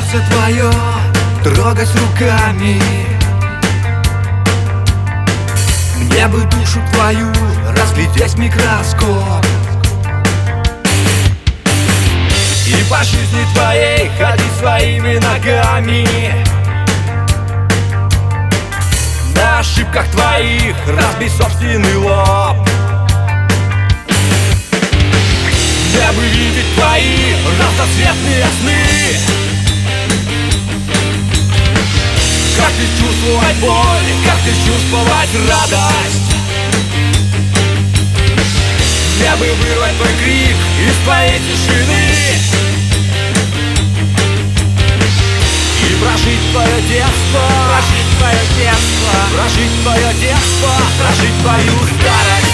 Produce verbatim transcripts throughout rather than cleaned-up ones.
сердце твое трогать руками. Мне бы душу твою разглядеть в микроскоп и по жизни твоей ходить своими ногами. На ошибках твоих разбить собственный лоб. Мне бы видеть твои разноцветные сны, как ты чувствовать боль, как ты чувствовать радость. Мне бы вырвать твой крик из твоей тишины и прожить твое детство, прожить твое детство, прожить твое детство, прожить твою старость.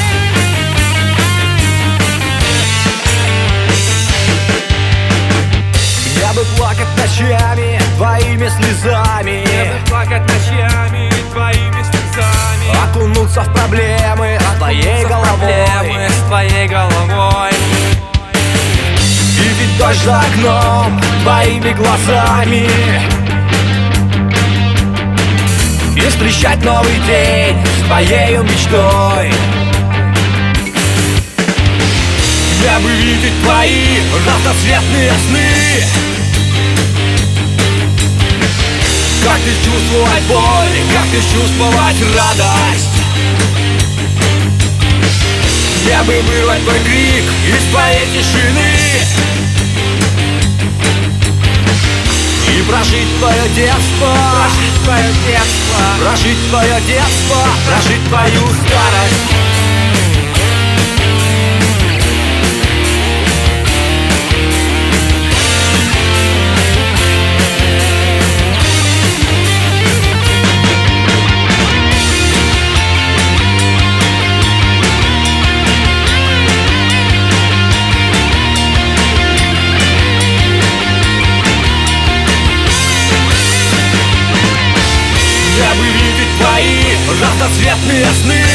Мне бы плакать ночами твоими слезами, Мне бы плакать ночами твоими слезами, окунуться в проблемы с твоей головой, с твоей головой. Видеть дождь за окном твоими глазами и встречать новый день с твоей мечтой. Мне бы видеть твои разноцветные сны, как ты чувствовать боль, как ты чувствовать радость. Мне бы вырвать твой крик из твоей тишины и прожить твое детство, Прожить твое детство, прожить твое детство, прожить твою старость. Я бы видеть твои разноцветные сны,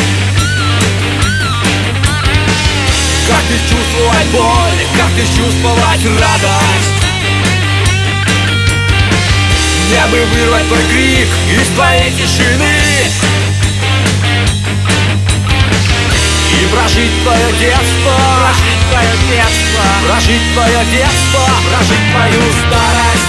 как ты чувствовать боль, как ты чувствовать радость. Мне бы вырвать твой крик из твоей тишины и прожить твое детство, прожить твое детство, прожить твое детство, прожить твою старость.